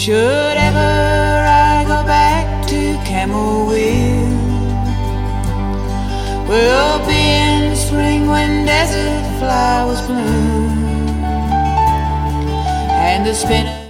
Should ever I go back to Camberwell, we'll be in the spring when desert flowers bloom, and the spinner